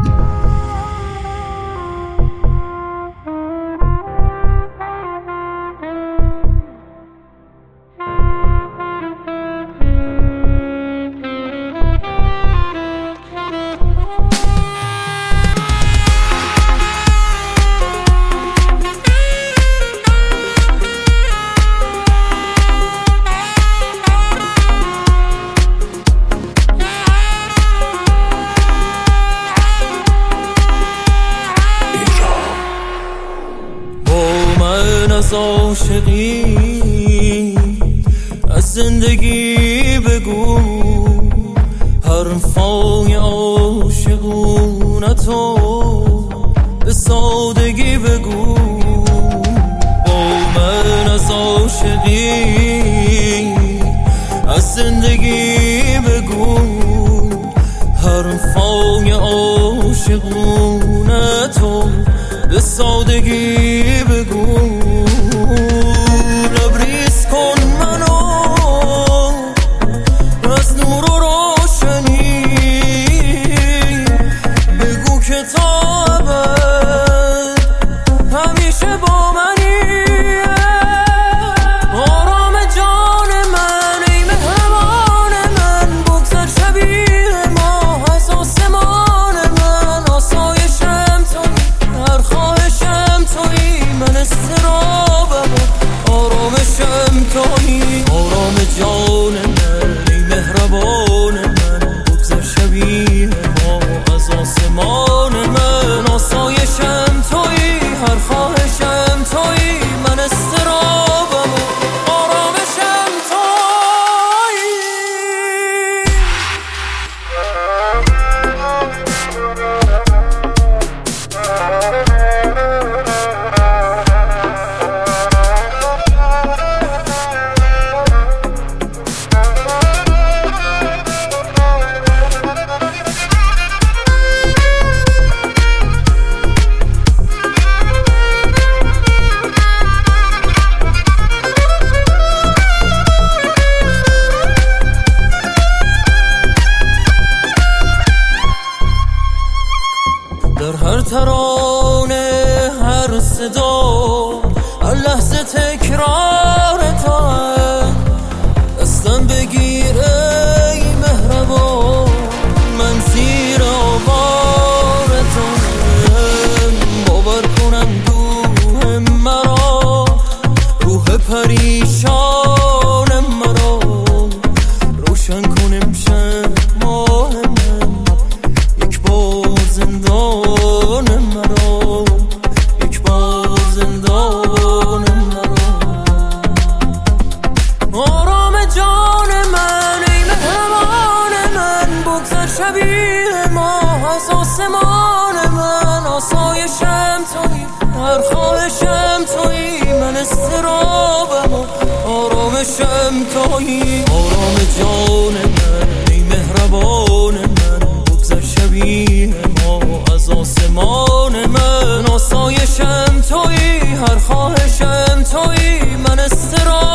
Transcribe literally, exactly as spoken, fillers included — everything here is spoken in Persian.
از عاشقی از زندگی بگو، حرفای عاشقونتو به سادگی بگو. با من از عاشقی از زندگی بگو، حرفای عاشقونتو به سادگی بگو. لبریز کن منو از نور و روشنی، بگو که تا ابد همیشه با منی. آرام جان من ای مهربان من، بگذر شبیه ماه از آسمان من. آسایشم تویی، هر خواهشم تویی، من استرابم آرامشم تویی. آرام جان من ای مهربان من، بگذر شبیه ماه از آسمان من. آسایشم تویی، هر خواهشم تویی، من استرابم آرامشم تویی. در هر ترانه، هر صدا، هر لحظه تکرار تو هم. دستم بگیر ای مهربان، من زیر آوار تو هم. باور کنم روح مرا، روح پریشان مرا، روشن کن امشب ماه من. یک بار زندان مرا، یک بار زندان مرا. آرام جان من ای مهربان من، بگذر شبیه ماه از آسمان من. آسایشم تویی، هر خواهشم تویی، من استرابم آرامشم تویی. آرام جان من ای مهربان من، بگذر شبیه ماه از آسمان من. آسایشم تویی، هر خواهشم تویی، من استرابم